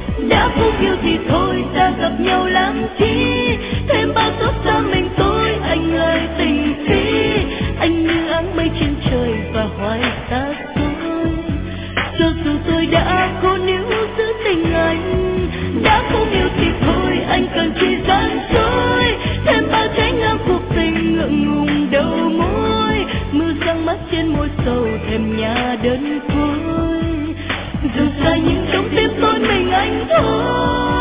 Đã không yêu thì thôi ta gặp nhau làm chi, thêm bao xót xa mình tôi anh ơi tình phi. Anh như áng mây trên trời và hoài xa xôi, cho dù tôi đã cố níu giữ tình anh. Đã không yêu thì thôi anh cần chi gian dối, thêm bao trái ngang cuộc tình ngượng ngùng đầu môi. Mưa răng mắt trên môi sầu thèm nhà đơn côi, dù xa nhưng trong tim tôi mình anh thôi.